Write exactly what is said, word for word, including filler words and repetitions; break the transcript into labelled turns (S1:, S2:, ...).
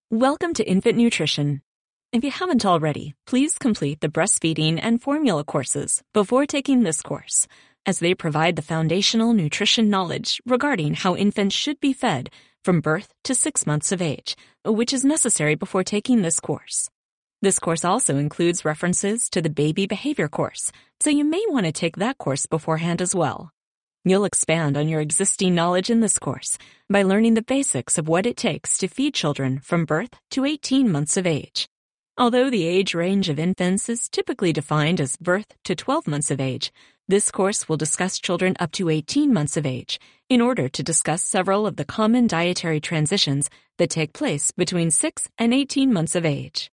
S1: Welcome to Infant Nutrition. If you haven't already, please complete the breastfeeding and formula courses before taking this course, as they provide the foundational nutrition knowledge regarding how infants should be fed from birth to six months of age, which is necessary before taking this course. This course also includes references to the baby behavior course, so you may want to take that course beforehand as well. You'll expand on your existing knowledge in this course by learning the basics of what it takes to feed children from birth to eighteen months of age. Although the age range of infants is typically defined as birth to twelve months of age, this course will discuss children up to eighteen months of age in order to discuss several of the common dietary transitions that take place between six and eighteen months of age.